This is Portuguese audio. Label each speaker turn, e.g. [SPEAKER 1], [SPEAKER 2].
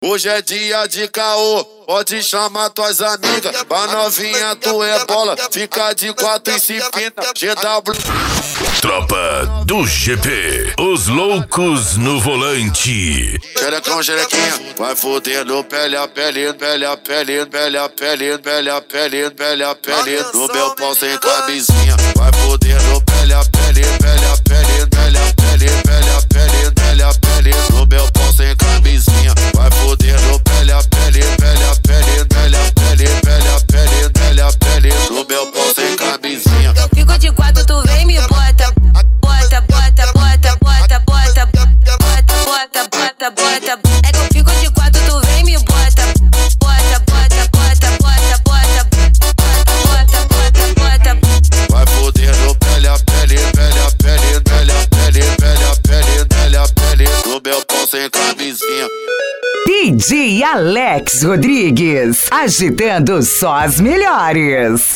[SPEAKER 1] Hoje é dia de caô, pode chamar tuas amigas. Pra novinha tu é bola, fica de 4 e se pinta. GW.
[SPEAKER 2] Tropa do GP, os loucos no volante.
[SPEAKER 1] Xerecão, xerequinha, vai fodendo pele a pele, pele a pele, pele a pele, pele a pele, pele a pele. No meu pau sem camisinha, vai fodendo pele a pele, pele a pele, pele a pele, pele a pele, pele a pele. No meu pau sem camisinha, vai fodendo pele a pele, pele a pele, pele a pele, pele a pele, pele a pele. No meu pau sem camisinha.
[SPEAKER 3] Eu fico de 4, tu vem me bota, bota, bota, bota, bota, bota, bota, bota, bota, bota. É que eu fico de 4, tu vem me bota, bota, bota, bota, bota, bota, bota, bota, bota.
[SPEAKER 1] Vai fodendo pele a pele, pele a pele, pele a pele, pele a pele, pele a pele. No meu pau sem camisinha.
[SPEAKER 4] DJ Alex Rodrigues, agitando só as melhores.